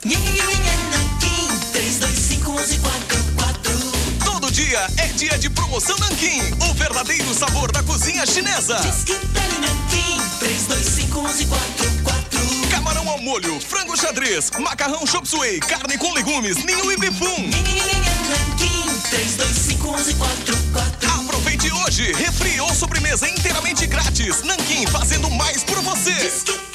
Nanquim, 325-1144. Todo dia é dia de promoção Nanquim, o verdadeiro sabor da cozinha chinesa. Diz que tem Nanquim, 325-1144. Camarão ao molho, frango xadrez, macarrão chop suey, carne com legumes, ninho e bifum. Nanquim, 325-1144. Aproveite hoje, refri ou sobremesa inteiramente grátis. Nanquim fazendo mais por você. Diz que